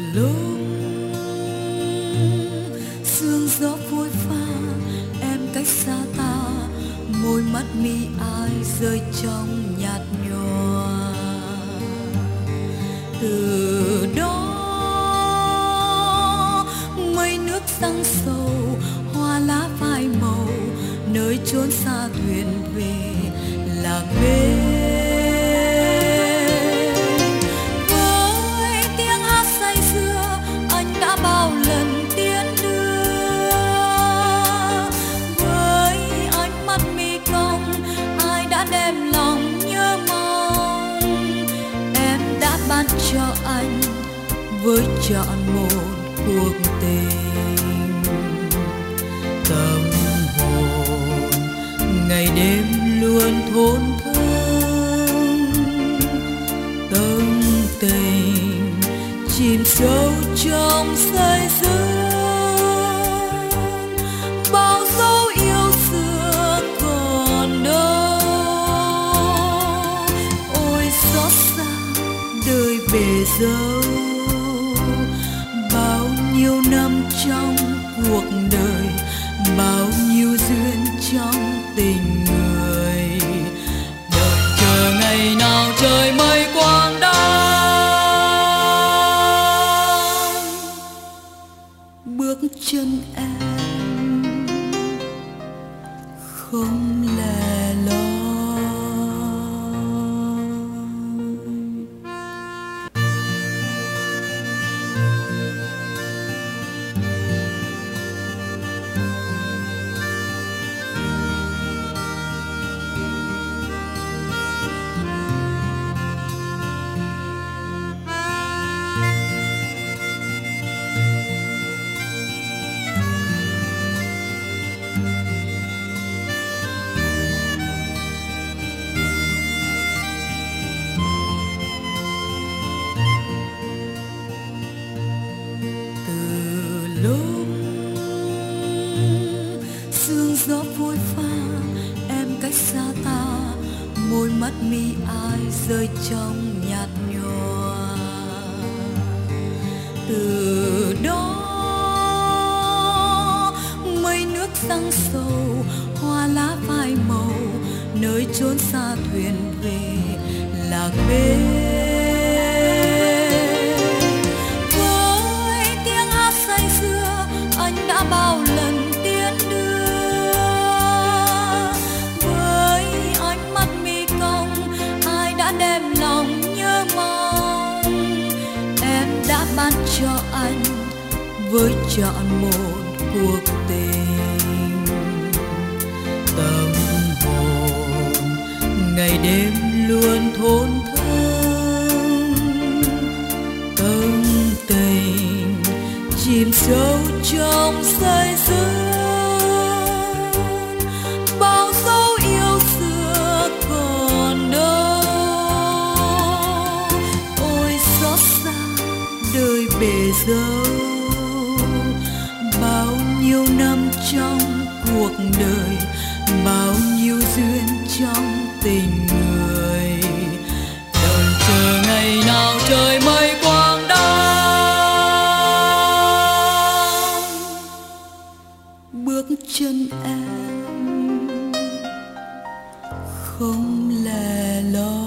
lúc sương gió phôi pha em cách xa ta, môi mắt mi ai rơi trong nhạt nhòa. Từ đó mây nước giăng sầu, hoa lá phai màu, nơi chốn xa thuyền về lạc bên. Với tiếng hát say sưa anh đã bao lần tiến đưa, với ánh mắt mi cong ai đã đem lòng nhớ mong. Em đã ban cho anh với trọn một cuộc tình, tâm hồn ngày đêm luôn thốn thơm, tâm tình chìm sâu trong say sương. Bao dấu yêu xưa còn đâu, ôi xót xa đời bể dâu. Bao nhiêu năm trong cuộc đời, bao nhiêu duyên trong tình người, đợi chờ ngày nào trời mây quang đăng. Bước chân em không lẻ loi. Lúc sương gió phôi pha em cách xa ta, môi mắt mi ai rơi trong nhạt nhòa. Từ đó mây nước giăng sầu, hoa lá phai màu, nơi chốn xa thuyền về lạc bên. Anh đã bao lần tiến đưa, với ánh mắt mi cong ai đã đem lòng nhớ mong. Em đã ban cho anh với trọn một cuộc tình, tâm hồn ngày đêm luôn thốn thơm, tâm tình chìm sâu trong say sương. Bao dấu yêu xưa còn đâu, ôi xót xa đời bể dâu. Bao nhiêu năm trong cuộc đời, bao nhiêu duyên trong tình người, đợi chờ ngày nào trời mây quang đăng. Bước chân em không lẻ loi.